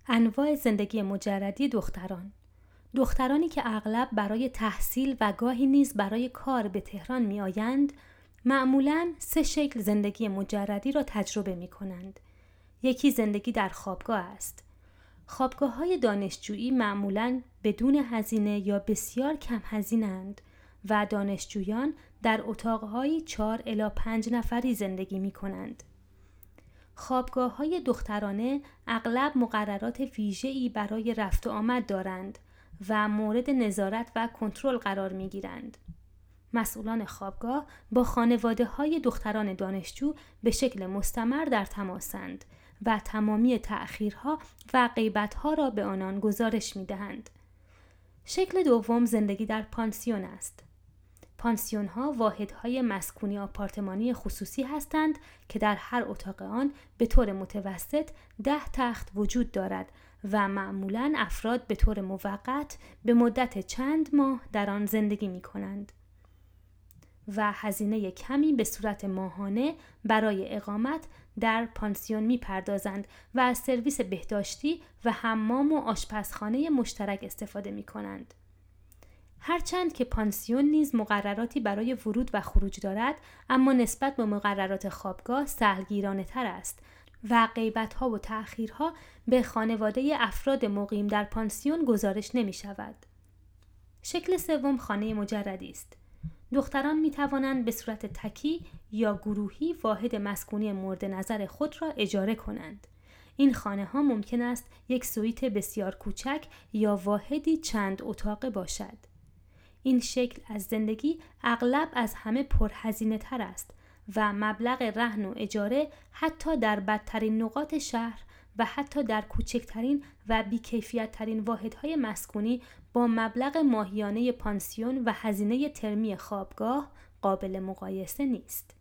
انواع زندگی مجردی دخترانی که اغلب برای تحصیل و گاهی نیز برای کار به تهران می آیند، معمولاً 3 شکل زندگی مجردی را تجربه می کنند. یکی زندگی در خوابگاه است. خوابگاه‌های دانشجویی معمولاً بدون هزینه یا بسیار کم هزینه‌اند و دانشجویان در اتاق‌های 4 الی 5 نفری زندگی می کنند. خوابگاه‌های دخترانه اغلب مقررات ویژه‌ای برای رفت و آمد دارند و مورد نظارت و کنترل قرار می‌گیرند. مسئولان خوابگاه با خانواده‌های دختران دانشجو به شکل مستمر در تماسند و تمامی تأخیرها و غیبت‌ها را به آنان گزارش می‌دهند. شکل دوم زندگی در پانسیون است. پانسیون‌ها واحدهای مسکونی آپارتمانی خصوصی هستند که در هر اتاق آن به طور متوسط 10 تخت وجود دارد و معمولاً افراد به طور موقت به مدت چند ماه در آن زندگی می‌کنند و هزینه کمی به صورت ماهانه برای اقامت در پانسیون می‌پردازند و از سرویس بهداشتی و حمام و آشپزخانه مشترک استفاده می‌کنند. هرچند که پانسیون نیز مقرراتی برای ورود و خروج دارد، اما نسبت به مقررات خوابگاه سهلگیرانه تر است و غیبت‌ها و تأخیرها به خانواده افراد مقیم در پانسیون گزارش نمی شود. شکل سوم خانه مجردی است. دختران می توانند به صورت تکی یا گروهی واحد مسکونی مورد نظر خود را اجاره کنند. این خانه ها ممکن است یک سویت بسیار کوچک یا واحدی چند اتاقه باشد. این شکل از زندگی اغلب از همه پرهزینه تر است و مبلغ رهن و اجاره حتی در بدترین نقاط شهر و حتی در کوچکترین و بیکیفیت ترین واحدهای مسکونی با مبلغ ماهیانه پانسیون و هزینه ترمی خوابگاه قابل مقایسه نیست.